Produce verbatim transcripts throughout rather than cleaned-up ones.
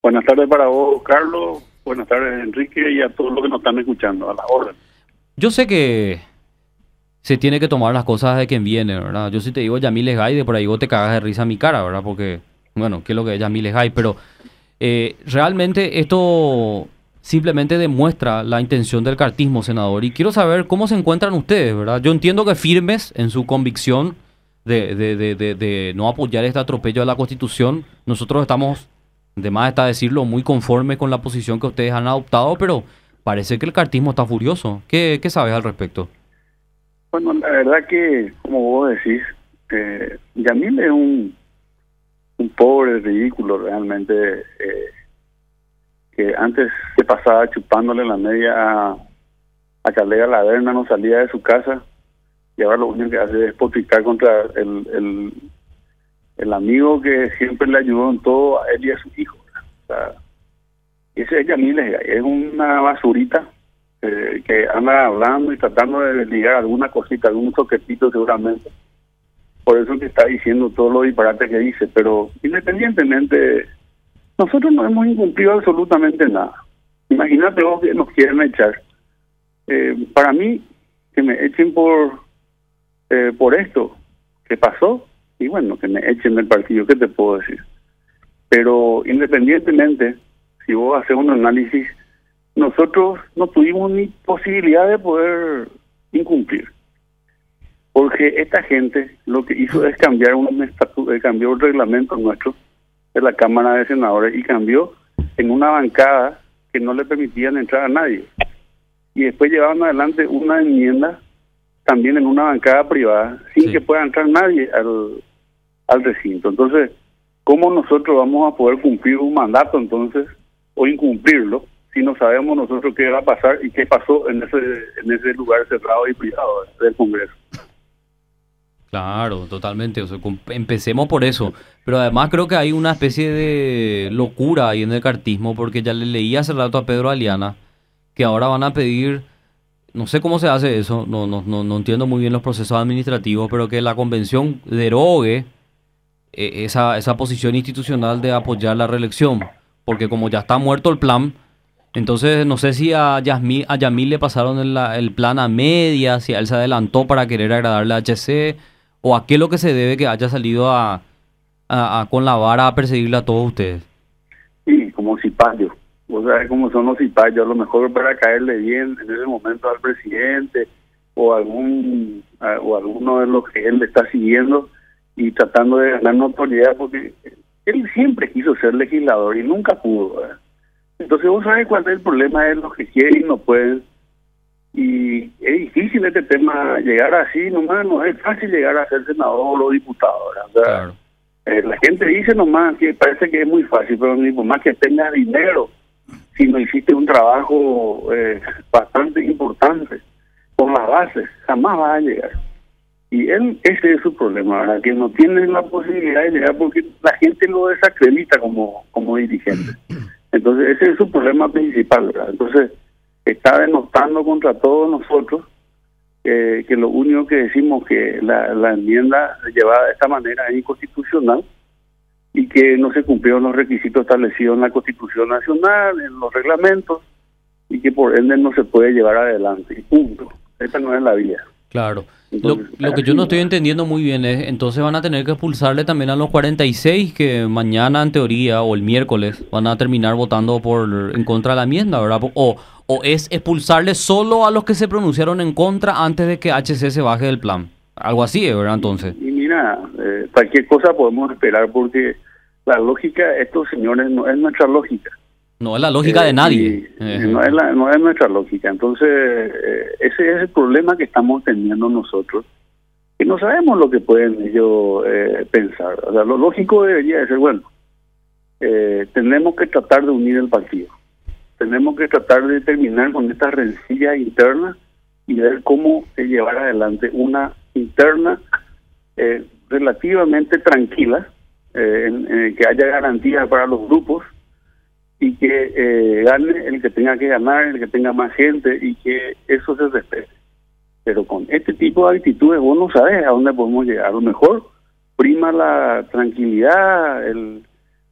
Buenas tardes para vos, Carlos. Buenas tardes, Enrique, y a todos los que nos están escuchando. A la orden. Yo sé que se tiene que tomar las cosas de quien viene, ¿verdad? Yo sí te digo Yamil Gay, de por ahí vos te cagas de risa a mi cara, ¿verdad? Porque, bueno, ¿qué es lo que es Yamil Gay? Pero eh, realmente esto simplemente demuestra la intención del cartismo, senador. Y quiero saber cómo se encuentran ustedes, ¿verdad? Yo entiendo que firmes en su convicción de, de, de, de, de no apoyar este atropello a la Constitución. Nosotros estamos, de más está decirlo, muy conformes con la posición que ustedes han adoptado, pero parece que el cartismo está furioso. ¿Qué, qué sabes al respecto? Bueno, la verdad que, como vos decís, eh, Yamil es un, un pobre ridículo realmente, eh, que antes se pasaba chupándole la media a, a Calera Laverna, no salía de su casa, y ahora lo único que hace es potricar contra el, el, el amigo que siempre le ayudó en todo a él y a su hijo. O sea, ese es Yamil, es una basurita eh, que anda hablando y tratando de ligar alguna cosita, algún soquetito seguramente. Por eso que está diciendo todos los disparates que dice, pero independientemente, nosotros no hemos incumplido absolutamente nada. Imagínate vos que nos quieren echar. Eh, para mí, que me echen por eh, por esto que pasó, y bueno, que me echen del partido, ¿qué te puedo decir? Pero independientemente, si vos haces un análisis, nosotros no tuvimos ni posibilidad de poder incumplir. Porque esta gente lo que hizo es cambiar un estatuto, cambió el reglamento nuestro de la Cámara de Senadores y cambió en una bancada que no le permitían entrar a nadie. Y después llevaron adelante una enmienda también en una bancada privada sin sí. que pueda entrar nadie al, al recinto. Entonces, ¿cómo nosotros vamos a poder cumplir un mandato entonces o incumplirlo si no sabemos nosotros qué va a pasar y qué pasó en ese en ese lugar cerrado y privado del Congreso? Claro, totalmente. O sea, empecemos por eso. Pero además creo que hay una especie de locura ahí en el cartismo, porque ya le leí hace rato a Pedro Aliana que ahora van a pedir, no sé cómo se hace eso, no, no, no, no entiendo muy bien los procesos administrativos, pero que la convención derogue eh, esa, esa posición institucional de apoyar la reelección, porque como ya está muerto el plan, entonces no sé si a Yasmil, a Yamil le pasaron el, el plan a media, si a él se adelantó para querer agradarle a H C, o a qué es lo que se debe que haya salido a, a, a con la vara a perseguirle a todos ustedes. Sí, como cipayos. Vos sabés cómo son los cipayos, a lo mejor para caerle bien en ese momento al presidente o algún a, o alguno de los que él le está siguiendo y tratando de ganar notoriedad, porque él siempre quiso ser legislador y nunca pudo, ¿verdad? Entonces vos sabés cuál es el problema de los que quieren y no pueden. Y es difícil este tema, llegar así nomás, no es fácil llegar a ser senador o diputado, ¿verdad? O sea, claro. eh, la gente dice nomás que parece que es muy fácil, pero ni por más que tengas dinero, si no hiciste un trabajo eh, bastante importante con las bases, jamás vas a llegar. Y él, ese es su problema, ¿verdad? Que no tiene la posibilidad de llegar porque la gente lo desacredita como, como dirigente. Entonces ese es su problema principal, ¿verdad? Entonces está denostando contra todos nosotros eh, que lo único que decimos que la, la enmienda llevada de esta manera es inconstitucional y que no se cumplieron los requisitos establecidos en la Constitución Nacional, en los reglamentos, y que por ende no se puede llevar adelante. Y punto. Esta no es la vía. Claro. Entonces, lo, lo que yo no estoy entendiendo muy bien es, entonces van a tener que expulsarle también a los cuarenta y seis que mañana en teoría o el miércoles van a terminar votando por en contra de la enmienda, ¿verdad? O, o es expulsarle solo a los que se pronunciaron en contra antes de que H C se baje del plan. Algo así, ¿verdad? Entonces. Y, y mira, eh, cualquier cosa podemos esperar porque la lógica de estos señores no es nuestra lógica. No es la lógica eh, de nadie. Eh, no, es la, no es nuestra lógica. Entonces, eh, ese es el problema que estamos teniendo nosotros. Y no sabemos lo que pueden ellos eh, pensar. O sea, lo lógico debería ser, bueno, eh, tenemos que tratar de unir el partido. Tenemos que tratar de terminar con estas rencillas internas y ver cómo llevar adelante una interna eh, relativamente tranquila, eh, en, en que haya garantías para los grupos, y que eh, gane el que tenga que ganar, el que tenga más gente, y que eso se respete. Pero con este tipo de actitudes vos no sabes a dónde podemos llegar. A lo mejor prima la tranquilidad, el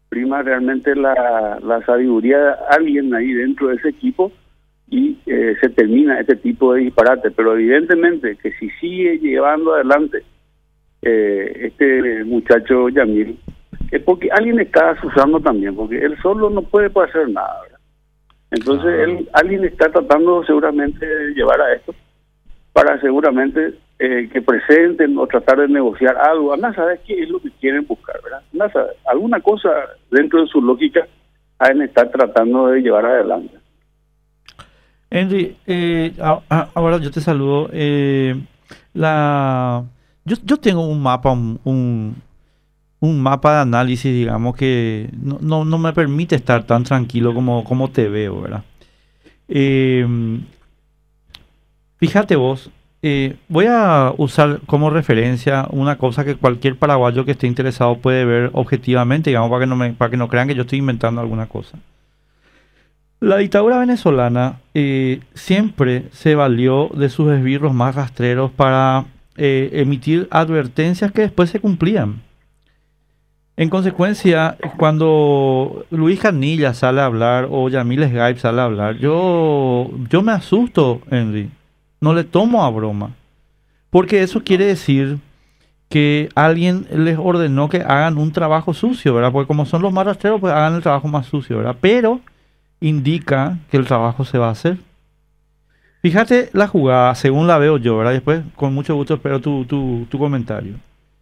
prima realmente la, la sabiduría de alguien ahí dentro de ese equipo y eh, se termina este tipo de disparate. Pero evidentemente que si sigue llevando adelante eh, este muchacho Yamil, es porque alguien está asusando también, porque él solo no puede hacer nada, ¿verdad? Entonces ah. él, alguien está tratando seguramente de llevar a esto para seguramente eh, que presenten o tratar de negociar algo. Anda a saber qué es lo que quieren buscar, ¿verdad? Anda a saber, alguna cosa dentro de su lógica han estar tratando de llevar adelante. Henry, eh, a, a, ahora yo te saludo. Eh, la, yo, yo tengo un mapa, un, un, un mapa de análisis, digamos, que no, no, no me permite estar tan tranquilo como, como te veo, ¿verdad? Eh, fíjate vos, eh, voy a usar como referencia una cosa que cualquier paraguayo que esté interesado puede ver objetivamente, digamos, para que no, me, para que no crean que yo estoy inventando alguna cosa. La dictadura venezolana eh, siempre se valió de sus esbirros más rastreros para eh, emitir advertencias que después se cumplían. En consecuencia, cuando Luis Canilla sale a hablar o Yamil Sgaib sale a hablar, yo, yo me asusto, Henry. No le tomo a broma. Porque eso quiere decir que alguien les ordenó que hagan un trabajo sucio, ¿verdad? Porque como son los más rastreros, pues hagan el trabajo más sucio, ¿verdad? Pero indica que el trabajo se va a hacer. Fíjate la jugada, según la veo yo, ¿verdad? Después, con mucho gusto, espero tu, tu, tu comentario.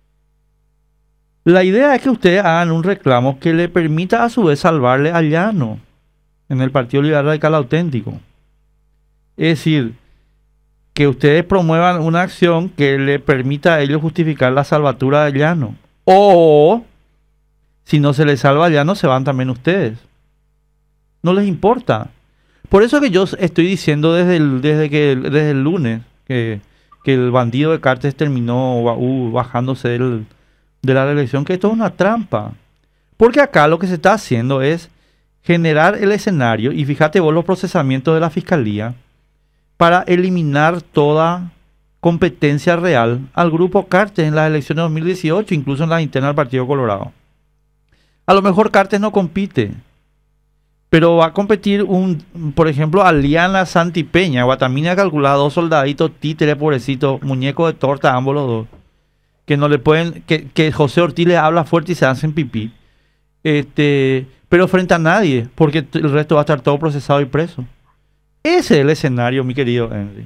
La idea es que ustedes hagan un reclamo que le permita a su vez salvarle a Llano en el Partido Liberal Radical Auténtico. Es decir, que ustedes promuevan una acción que le permita a ellos justificar la salvatura de Llano. O, si no se les salva a Llano, se van también ustedes. No les importa. Por eso que yo estoy diciendo desde el, desde que, desde el lunes que, que el bandido de Cartes terminó uh, bajándose del, de la reelección, que esto es una trampa. Porque acá lo que se está haciendo es generar el escenario, y fíjate vos los procesamientos de la Fiscalía, para eliminar toda competencia real al grupo Cartes en las elecciones de dos mil dieciocho, incluso en las internas del Partido Colorado. A lo mejor Cartes no compite, pero va a competir, un, por ejemplo, Aliana Santipeña. Guatamina ha calculado dos soldaditos, títeres, pobrecitos, muñecos de torta, ambos los dos. Que no le pueden, que, que José Ortiz le habla fuerte y se hacen pipí. Este, pero frente a nadie, porque el resto va a estar todo procesado y preso. Ese es el escenario, mi querido Henry.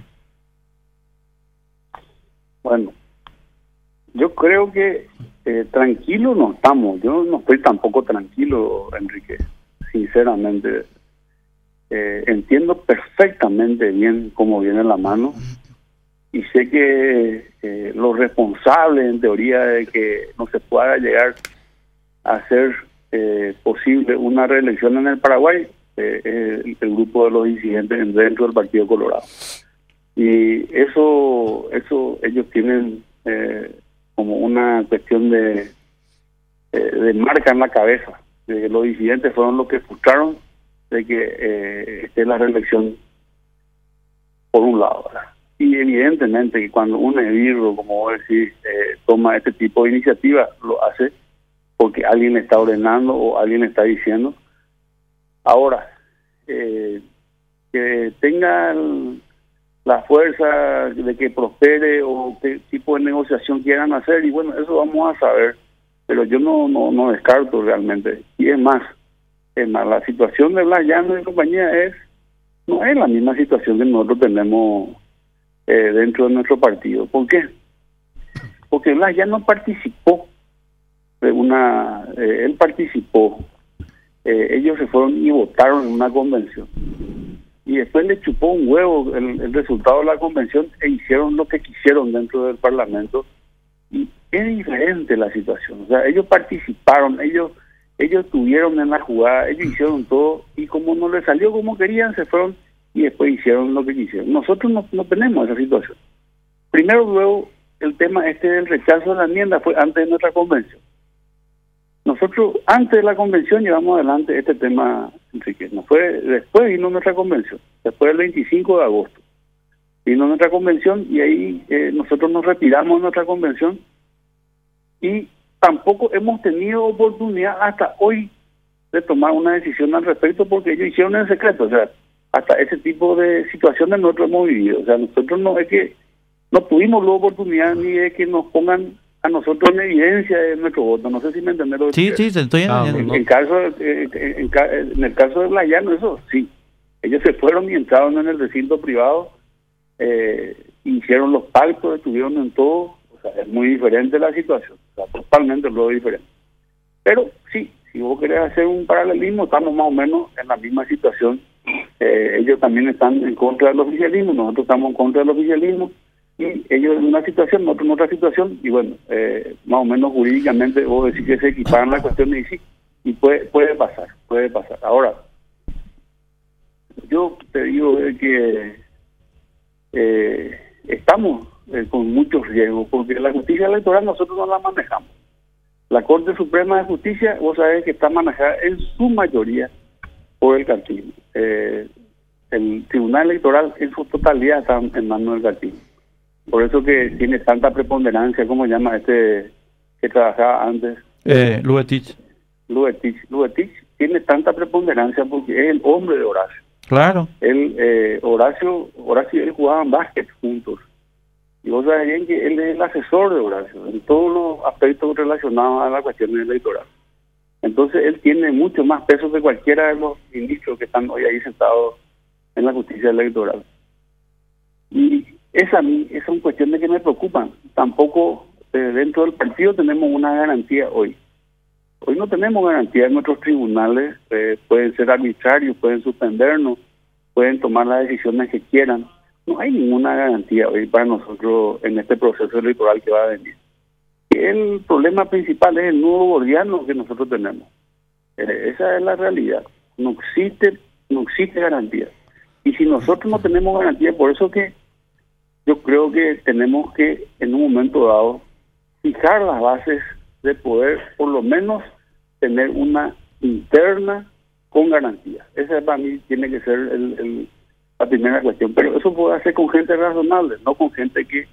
Bueno, yo creo que eh, tranquilo no estamos. Yo no estoy tampoco tranquilo, Enrique. Sinceramente, eh, entiendo perfectamente bien cómo viene la mano y sé que eh, los responsables, en teoría, de que no se pueda llegar a hacer eh, posible una reelección en el Paraguay, eh, eh, el grupo de los disidentes dentro del Partido Colorado. Y eso, eso ellos tienen eh, como una cuestión de, eh, de marca en la cabeza. De que los disidentes fueron los que frustraron de que eh, esté la reelección por un lado, ¿verdad? Y evidentemente que cuando un esbirro, como vos decís, eh, toma este tipo de iniciativa, lo hace porque alguien le está ordenando o alguien le está diciendo. Ahora, eh, que tengan la fuerza de que prospere o qué tipo de negociación quieran hacer, y bueno, eso vamos a saber. Pero yo no, no no descarto realmente. Y es más, es más, la situación de Blas Llano y compañía es no es la misma situación que nosotros tenemos eh, dentro de nuestro partido. ¿Por qué? Porque Blas Llano participó de una... Eh, él participó. Eh, ellos se fueron y votaron en una convención. Y después le chupó un huevo el, el resultado de la convención e hicieron lo que quisieron dentro del Parlamento. Y es diferente la situación. O sea, ellos participaron, ellos ellos estuvieron en la jugada, ellos hicieron todo, y como no les salió como querían, se fueron y después hicieron lo que quisieron. Nosotros no, no tenemos esa situación. Primero, luego, el tema este del rechazo de la enmienda fue antes de nuestra convención. Nosotros, antes de la convención, llevamos adelante este tema, Enrique. No fue, después vino nuestra convención, después del veinticinco de agosto. Vino nuestra convención y ahí eh, nosotros nos retiramos de nuestra convención y tampoco hemos tenido oportunidad hasta hoy de tomar una decisión al respecto porque ellos hicieron en secreto. O sea, hasta ese tipo de situaciones nosotros hemos vivido. O sea, nosotros no es que no tuvimos la oportunidad ni de que nos pongan a nosotros en evidencia de nuestro voto. No sé si me entendés lo que Sí, quiero. sí, te estoy Ah, entendiendo. En, en caso de- en, en ca- en el caso de Blayano, eso sí. Ellos se fueron y entraron en el recinto privado, eh, hicieron los pactos, estuvieron en todo. O sea, es muy diferente la situación. O sea, totalmente lo diferente. Pero sí, si vos querés hacer un paralelismo, estamos más o menos en la misma situación. Eh, ellos también están en contra del oficialismo, nosotros estamos en contra del oficialismo, y ellos en una situación, nosotros en otra situación, y bueno, eh, más o menos jurídicamente vos decís que se equiparan las cuestiones y sí, y puede, puede pasar, puede pasar. Ahora, yo te digo de que eh, estamos eh, con muchos riesgos, porque la justicia electoral nosotros no la manejamos. La Corte Suprema de Justicia, vos sabés que está manejada en su mayoría por el cartismo. Eh, el Tribunal Electoral en su totalidad está en manos del cartismo. Por eso que tiene tanta preponderancia, como llama este que trabajaba antes, Eh, Lubetich. Lubetich. Lubetich tiene tanta preponderancia porque es el hombre de Horacio. Claro. Él, eh, Horacio, Horacio y él jugaban básquet juntos. Y vos sabés bien que él es el asesor de Horacio en todos los aspectos relacionados a la cuestión electoral. Entonces él tiene mucho más peso que cualquiera de los ministros que están hoy ahí sentados en la justicia electoral. Y esa a mí, esas son cuestiones que me preocupan. Tampoco eh, dentro del partido tenemos una garantía hoy. Hoy no tenemos garantía en nuestros tribunales, eh, pueden ser arbitrarios, pueden suspendernos, pueden tomar las decisiones que quieran. No hay ninguna garantía hoy para nosotros en este proceso electoral que va a venir. El problema principal es el nudo gordiano que nosotros tenemos. Eh, esa es la realidad. No existe, no existe garantía. Y si nosotros no tenemos garantía, por eso que yo creo que tenemos que en un momento dado fijar las bases de poder por lo menos tener una interna con garantía. Esa para mí tiene que ser el, el, la primera cuestión. Pero eso puede hacer con gente razonable, no con gente que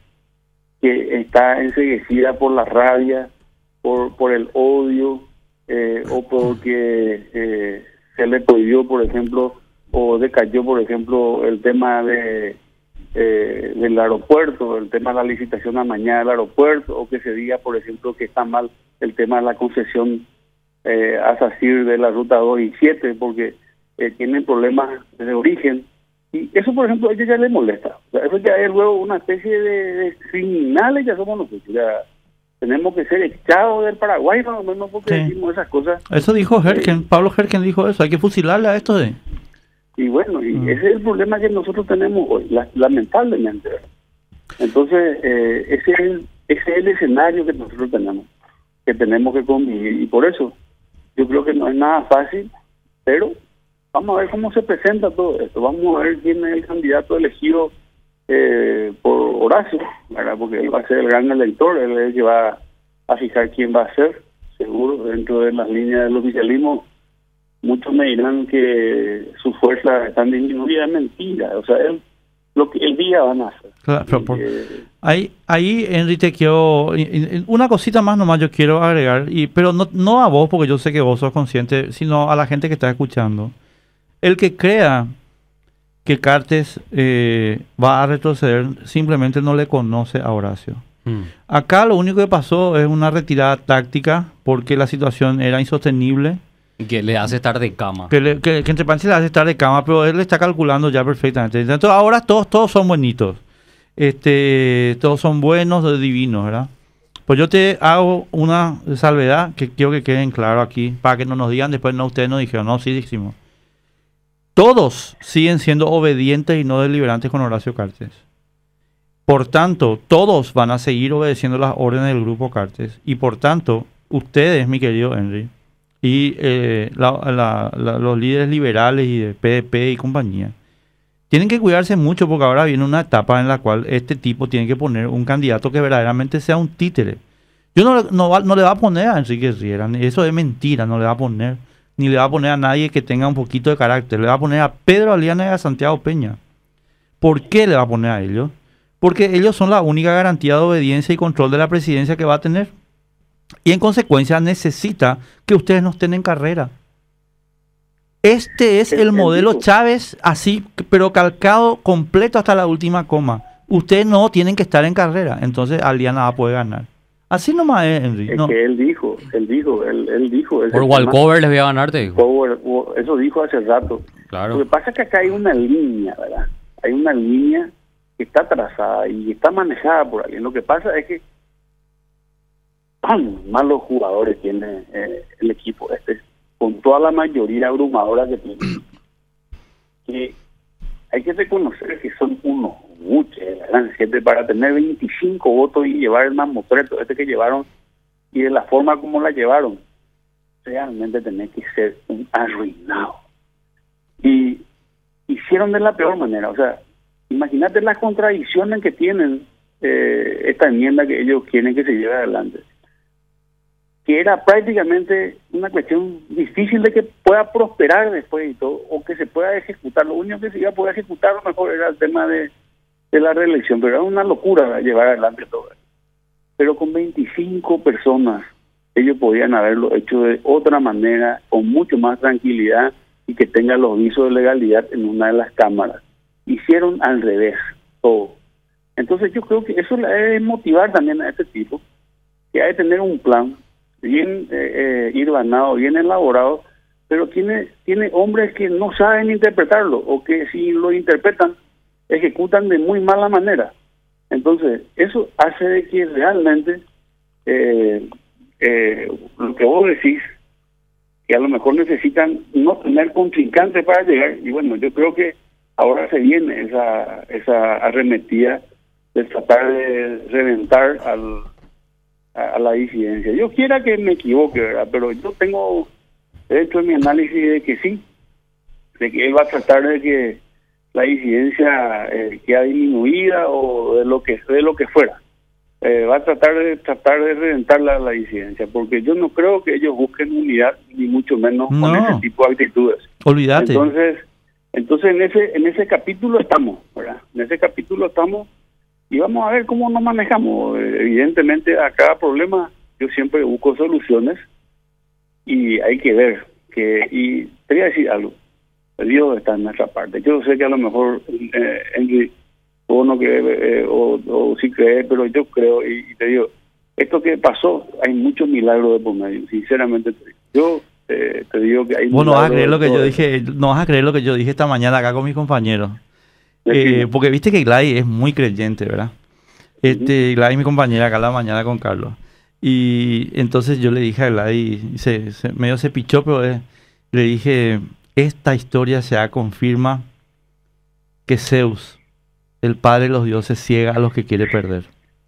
que está enseguecida por la rabia, por por el odio, eh, o porque eh, se le prohibió, por ejemplo, o decayó, por ejemplo, el tema de eh, del aeropuerto, el tema de la licitación a mañana del aeropuerto, o que se diga, por ejemplo, que está mal el tema de la concesión eh, a SACIR de la ruta dos y siete, porque eh, tienen problemas de origen. Y eso, por ejemplo, a ellos ya les molesta. O sea, eso ya es luego una especie de, de criminales, ya somos nosotros. Ya tenemos que ser echados del Paraguay, más o menos, porque Sí. decimos esas cosas. Eso dijo Herken, Pablo Herken dijo eso, hay que fusilarle a esto de... Y bueno, y Mm. ese es el problema que nosotros tenemos hoy, la- lamentablemente. ¿verdad? Entonces, eh, ese, es el, ese es el escenario que nosotros tenemos, que tenemos que convivir. Y por eso, yo creo que no es nada fácil, pero vamos a ver cómo se presenta todo esto. Vamos a ver quién es el candidato elegido eh, por Horacio, ¿verdad? Porque él va a ser el gran elector, él es el que va a fijar quién va a ser, seguro, dentro de las líneas del oficialismo. Muchos me dirán que sus fuerzas están disminuidas, mentira. O sea, él, lo que el día van a hacer. Claro, pero por- Eh, Ahí, ahí, Enrique, quiero... y- y- Una cosita más nomás yo quiero agregar, y pero no, no a vos, porque yo sé que vos sos consciente, sino a la gente que está escuchando. El que crea que Cartes eh, va a retroceder, simplemente no le conoce a Horacio. Mm. Acá lo único que pasó es una retirada táctica, porque la situación era insostenible. Que le hace estar de cama. Que, le- que, que entre paréntesis le hace estar de cama, pero él está calculando ya perfectamente. Entonces ahora todos, todos son bonitos. Este, todos son buenos, divinos, ¿verdad? Pues yo te hago una salvedad que quiero que queden claro aquí, para que no nos digan después, no, ustedes nos dijeron, no, sí dijimos. Todos siguen siendo obedientes y no deliberantes con Horacio Cartes. Por tanto, todos van a seguir obedeciendo las órdenes del grupo Cartes. Y por tanto, ustedes, mi querido Henry, y eh, la- la- la- los líderes liberales y de P D P y compañía, tienen que cuidarse mucho porque ahora viene una etapa en la cual este tipo tiene que poner un candidato que verdaderamente sea un títere. Yo no, no, va- no le va a poner a Enrique Riera, eso es mentira, no le va a poner, ni le va a poner a nadie que tenga un poquito de carácter, le va a poner a Pedro Aliana y a Santiago Peña. ¿Por qué le va a poner a ellos? Porque ellos son la única garantía de obediencia y control de la presidencia que va a tener. Y en consecuencia necesita que ustedes no estén en carrera. Este es El- el el modelo dijo. Chávez, así, pero calcado completo hasta la última coma. Ustedes no tienen que estar en carrera, entonces Aliana va a poder ganar. Así nomás es, Henry. Es No. que él dijo, él dijo, él, él dijo. ese Por tema. walkover les voy a ganar, te digo. Power- wo- eso dijo hace rato. Lo Claro. que pasa es que acá hay una línea, ¿verdad? Hay una línea que está trazada y está manejada por alguien. Lo que pasa es que tan malos jugadores tiene eh, el equipo este, con toda la mayoría abrumadora que tiene, que hay que reconocer que son unos muchos, ¿verdad? Siempre para tener veinticinco votos y llevar el mamotreto este que llevaron y de la forma como la llevaron, realmente tenés que ser un arruinado. Y hicieron de la peor manera. O sea, imagínate las contradicciones que tienen eh, esta enmienda que ellos quieren que se lleve adelante. Que era prácticamente una cuestión difícil de que pueda prosperar después y todo, o que se pueda ejecutar. Lo único que se iba a poder ejecutar a lo mejor era el tema de, de la reelección, pero era una locura llevar adelante todo. Pero con veinticinco personas, ellos podían haberlo hecho de otra manera, con mucho más tranquilidad y que tenga los visos de legalidad en una de las cámaras. Hicieron al revés todo. Entonces yo creo que eso le debe motivar también a este tipo, que hay que tener un plan bien eh, eh, irbanado, bien elaborado, pero tiene tiene hombres que no saben interpretarlo, o que si lo interpretan, ejecutan de muy mala manera. Entonces, eso hace de que realmente eh, eh, lo que vos decís, que a lo mejor necesitan no tener contrincantes para llegar, y bueno, yo creo que ahora se viene esa esa arremetida de tratar de reventar al, a, a la disidencia. Yo quiera que me equivoque, ¿verdad? Pero yo tengo hecho en mi análisis de que sí, de que él va a tratar de que la disidencia eh, queda disminuida o de lo que de lo que fuera. Eh, va a tratar de tratar de reventar la, la disidencia, porque yo no creo que ellos busquen unidad, ni mucho menos No. con ese tipo de actitudes. Olvídate. Entonces, entonces en ese en ese capítulo estamos, ¿verdad? En ese capítulo estamos y vamos a ver cómo nos manejamos. Eh, Evidentemente a cada problema yo siempre busco soluciones y hay que ver que, y te voy a decir algo, Dios está en nuestra parte. Yo sé que a lo mejor eh, Henry, o no cree, eh, o, o sí cree, pero yo creo, y, y te digo, esto que pasó, hay muchos milagros de por medio, sinceramente te digo. Yo eh, te digo que hay Vos no vas a milagros creer de lo que todo yo esto. dije, no vas a creer lo que yo dije esta mañana acá con mis compañeros. Decime. Eh, porque viste que Gladys es muy creyente, ¿verdad? Este, Gladys, mi compañera acá a la mañana con Carlos. Y entonces yo le dije a Gladys, se, se- medio se pichó, pero eh, le dije, esta historia se confirma que Zeus, el padre de los dioses, ciega a los que quiere perder.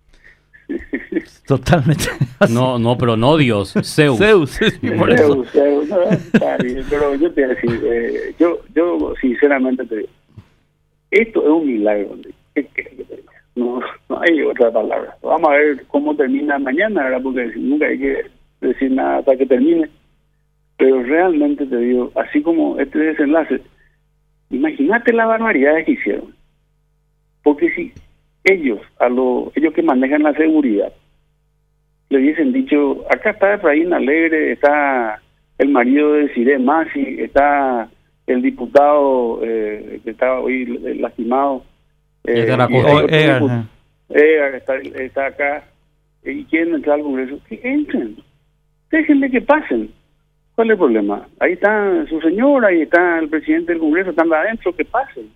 Totalmente. así. No, no, pero no Dios, Zeus. Zeus, sí, por eso. Zeus, Zeus, no, está bien, pero yo te voy a decir, eh, yo, yo sinceramente te digo, esto es un milagro. ¿Qué querés que te diga? No, no hay otra palabra. Vamos a ver cómo termina mañana, ¿verdad? Porque nunca hay que decir nada hasta que termine. Pero realmente te digo, así como este desenlace, imagínate las barbaridades que hicieron. Porque si ellos, a lo, ellos que manejan la seguridad, le hubiesen dicho, acá está Efraín Alegre, está el marido de Cire Masi, está el diputado eh, que está hoy lastimado, eh, Edgar y hay Acosta. otro Edgar, dipu- Edgar está, está acá, y quieren entrar al Congreso, que entren, déjenle que pasen. ¿Cuál es el problema? Ahí está su señora, ahí está el presidente del Congreso, están adentro, que pasen.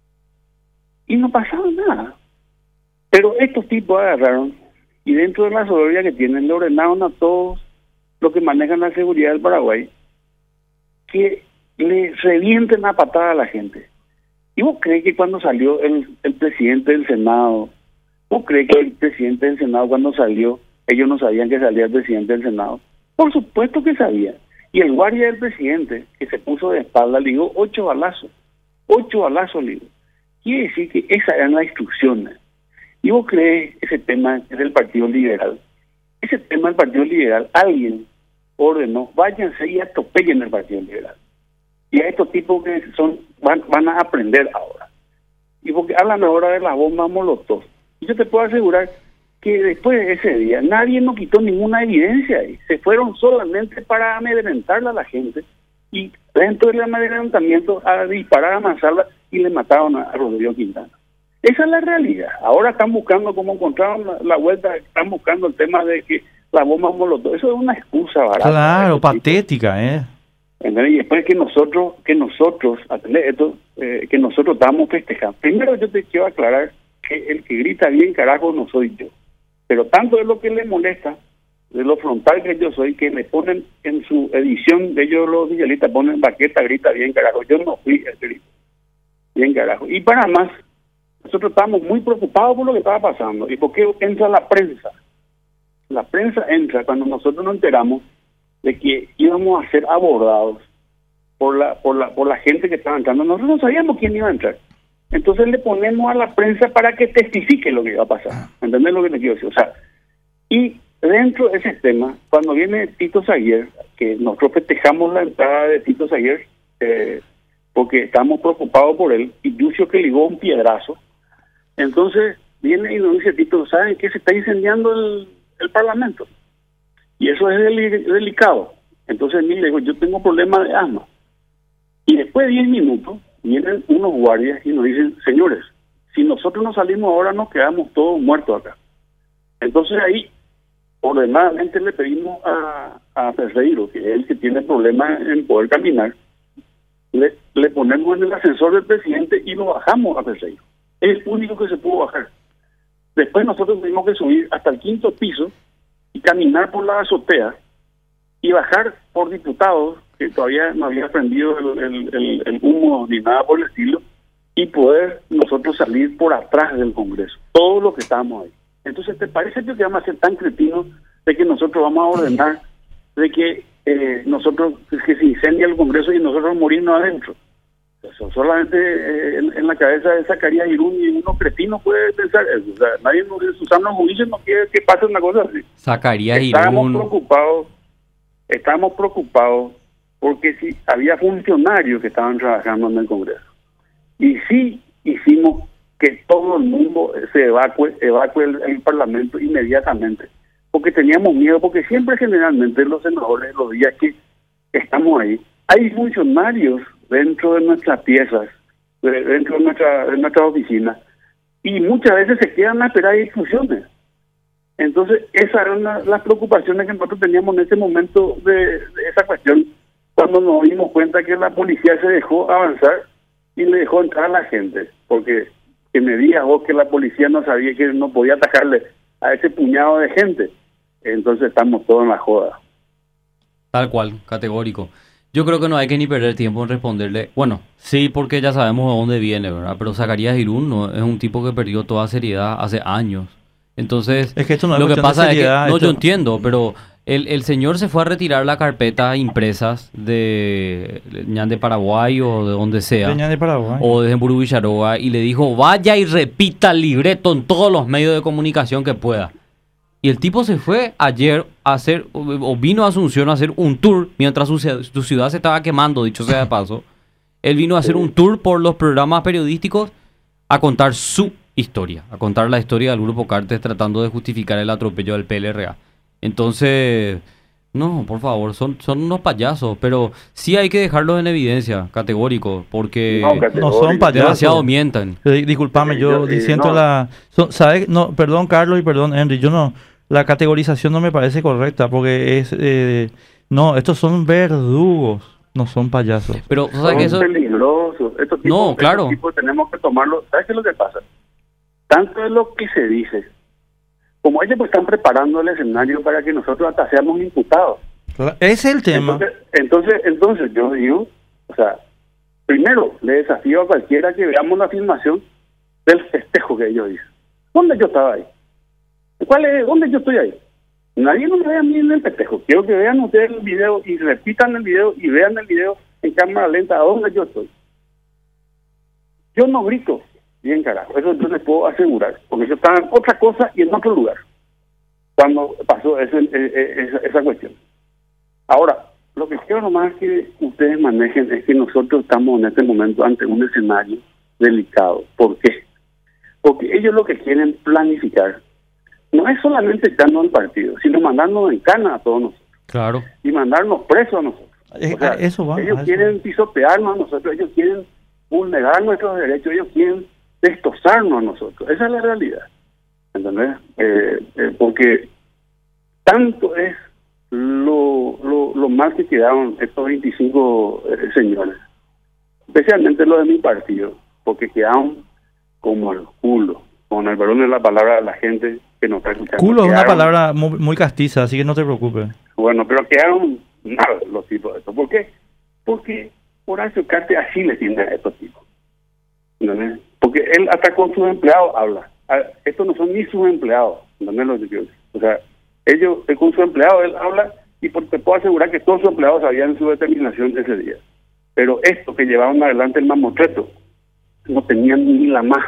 Y no pasaba nada. Pero estos tipos agarraron y dentro de la soberbia que tienen, le ordenaron a todos los que manejan la seguridad del Paraguay que le revienten a patada a la gente. ¿Y vos crees que cuando salió el, el presidente del Senado, vos crees que el presidente del Senado cuando salió, ellos no sabían que salía el presidente del Senado? Por supuesto que sabían. Y el guardia del presidente, que se puso de espalda, le dio ocho balazos. Ocho balazos, le dio. Quiere decir que esas eran las instrucciones. Y vos crees, ese tema es del Partido Liberal. Ese tema del Partido Liberal, alguien ordenó, váyanse y atropellen el Partido Liberal. Y a estos tipos que son van, van a aprender ahora. Y porque hablan ahora de las bombas Molotov. Y yo te puedo asegurar que después de ese día nadie nos quitó ninguna evidencia ahí. Se fueron solamente para amedrentarle a la gente y dentro del amedrentamiento a disparar a mansalva y le mataron a, a Rodrigo Quintana. Esa es la realidad. Ahora están buscando cómo encontraron la, la vuelta, están buscando el tema de que la bomba molotov, eso es una excusa barata. Claro, patética, ¿eh? ¿Entendés? Y después que nosotros, que nosotros, esto, eh, que nosotros estamos festejando. Primero yo te quiero aclarar que el que grita bien carajo no soy yo. Pero tanto es lo que le molesta, de lo frontal que yo soy, que me ponen en su edición de ellos los villistas, ponen Baqueta, grita bien carajo. Yo no fui el que grita bien carajo. Y para más, nosotros estábamos muy preocupados por lo que estaba pasando. ¿Y por qué entra la prensa? La prensa entra cuando nosotros nos enteramos de que íbamos a ser abordados por la por la por la gente que estaba entrando. Nosotros no sabíamos quién iba a entrar. Entonces le ponemos a la prensa para que testifique lo que iba a pasar. ¿Entendés lo que te quiero decir? O sea, y dentro de ese tema, cuando viene Tito Saguier, que nosotros festejamos la entrada de Tito Saguier, eh, porque estamos preocupados por él, y Lucio que ligó un piedrazo, entonces viene y nos dice, Tito, ¿saben qué? Se está incendiando el, el Parlamento. Y eso es del, delicado. Entonces, mire, digo, yo tengo problemas de asma. Y después de diez minutos, vienen unos guardias y nos dicen, señores, si nosotros no salimos ahora, nos quedamos todos muertos acá. Entonces ahí, ordenadamente le pedimos a, a Ferreiro, que es el que tiene problemas en poder caminar, le, le ponemos en el ascensor del presidente y lo bajamos a Ferreiro. Es el único que se pudo bajar. Después nosotros tuvimos que subir hasta el quinto piso y caminar por la azotea y bajar por diputados, que todavía no había prendido el, el, el, el humo ni nada por el estilo, y poder nosotros salir por atrás del Congreso, todos los que estábamos ahí. Entonces, ¿te parece que vamos a ser tan cretinos de que nosotros vamos a ordenar de que eh, nosotros, que se incendia el Congreso y nosotros morirnos adentro? Eso solamente eh, en, en la cabeza de Zacarías Irún y uno cretino puede pensar eso. O sea, nadie en su sano juicio no quiere que pase una cosa así. Zacarías Irún. Estábamos preocupados, estábamos preocupados porque si había funcionarios que estaban trabajando en el Congreso. Y sí hicimos que todo el mundo se evacue, evacue el, el Parlamento inmediatamente, porque teníamos miedo, porque siempre generalmente los senadores, los días que estamos ahí, hay funcionarios dentro de nuestras piezas, de, dentro de nuestra, de nuestra oficina, y muchas veces se quedan a esperar instrucciones. Entonces, esas eran la, las preocupaciones que nosotros teníamos en ese momento de, de esa cuestión, cuando nos dimos cuenta que la policía se dejó avanzar y le dejó entrar a la gente, porque que me digas vos que la policía no sabía que no podía atacarle a ese puñado de gente, entonces estamos todos en la joda. Tal cual, categórico. Yo creo que no hay que ni perder tiempo en responderle. Bueno, sí, porque ya sabemos de dónde viene, ¿verdad? Pero Zacarías Irún no, es un tipo que perdió toda seriedad hace años. Entonces, es que esto no es lo que pasa seriedad, es que, no, esto... yo entiendo, pero el, el señor se fue a retirar la carpeta impresas de Ñan de Paraguay o de donde sea, de Ñan de Paraguay, o de Emburu Villaroa, y le dijo, vaya y repita el libreto en todos los medios de comunicación que pueda. Y el tipo se fue ayer a hacer, o vino a Asunción a hacer un tour, mientras su, su ciudad se estaba quemando, dicho sea de paso. Él vino a hacer un tour por los programas periodísticos a contar su historia, a contar la historia del Grupo Cartes tratando de justificar el atropello del P L R A. Entonces, no, por favor, son, son unos payasos, pero sí hay que dejarlos en evidencia, categórico, porque no, categórico. no son payasos. Demasiado mientan. Eh, disculpame, yo, yo diciendo no. la... Son, ¿sabes? No, perdón, Carlos, y perdón, Henry, yo no... La categorización no me parece correcta, porque es... Eh, no, estos son verdugos, no son payasos. Pero, ¿sabes son que eso? peligrosos. Estos tipos, no, claro. Estos tipos tenemos que tomarlo. ¿Sabes qué es lo que pasa? Tanto es lo que se dice, como ellos pues están preparando el escenario para que nosotros hasta seamos imputados. Ese es el tema. Entonces, entonces, entonces yo digo, o sea, primero le desafío a cualquiera que veamos la filmación del festejo que ellos dicen. ¿Dónde yo estaba ahí? ¿Cuál es? ¿Dónde yo estoy ahí? Nadie nos ve a mí en el festejo. Quiero que vean ustedes el video y repitan el video y vean el video en cámara lenta a dónde yo estoy. Yo no grito bien carajo, eso yo les puedo asegurar, porque yo estaba en otra cosa y en otro lugar cuando pasó ese, esa, esa cuestión. Ahora, lo que quiero nomás que ustedes manejen es que nosotros estamos en este momento ante un escenario delicado. ¿Por qué? Porque ellos lo que quieren planificar no es solamente echarnos al partido, sino mandarnos en cana a todos nosotros. Claro. Y mandarnos presos a nosotros. Eh, O sea, eso va. ellos a eso quieren va. pisotearnos a nosotros, ellos quieren vulnerar nuestros derechos, ellos quieren destrozarnos a nosotros. Esa es la realidad. ¿Entendés? Eh, eh, porque tanto es lo, lo, lo mal que quedaron estos veinticinco eh, señores, especialmente los de mi partido, porque quedaron como el culo, con el perdón de la palabra de la gente que nos está escuchando. Culo es una Quedaron- palabra muy, muy castiza, así que no te preocupes. Bueno, pero quedaron mal los tipos de esto. ¿Por qué? Porque Horacio Cartes así le tiene a estos tipos. ¿Entendés? Porque él hasta con sus empleados habla. Ah, estos no son ni sus empleados. ¿Entendés lo que quiero decir? O sea, ellos eh, con sus empleados él habla y por, te puedo asegurar que todos sus empleados sabían su determinación ese día. Pero esto que llevaron adelante el mamotreto no tenían ni la más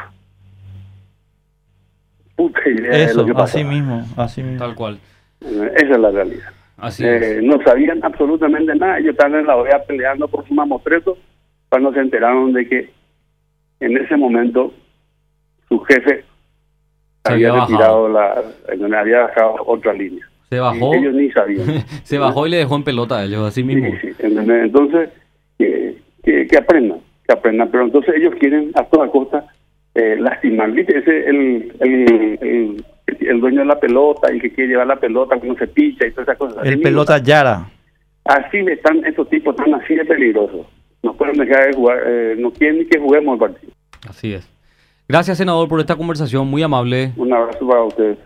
puta idea de Eso, lo que así pasaba. mismo, así mismo. Tal cual. Eh, Esa es la realidad. Así Eh, es. no sabían absolutamente nada. Ellos estaban en la O E A peleando por su mamotreto cuando se enteraron de que en ese momento su jefe Se había, había retirado la, eh, había bajado otra línea. Se bajó, Y ellos ni sabían. se bajó y le dejó en pelota a ellos, así mismo. Sí, sí, ¿entendés? Entonces, que, que, que aprendan, que aprendan. Pero entonces ellos quieren a toda costa eh, lastimar. ¿Viste? Ese el, el, el, el dueño de la pelota, el que quiere llevar la pelota, que no se picha y todas esas cosas. Así El mismo. pelota Yara. Así están estos tipos, están así de peligrosos. No pueden dejar de jugar, eh, no quieren ni que juguemos el partido. Así es. Gracias, senador, por esta conversación muy amable. Un abrazo para ustedes.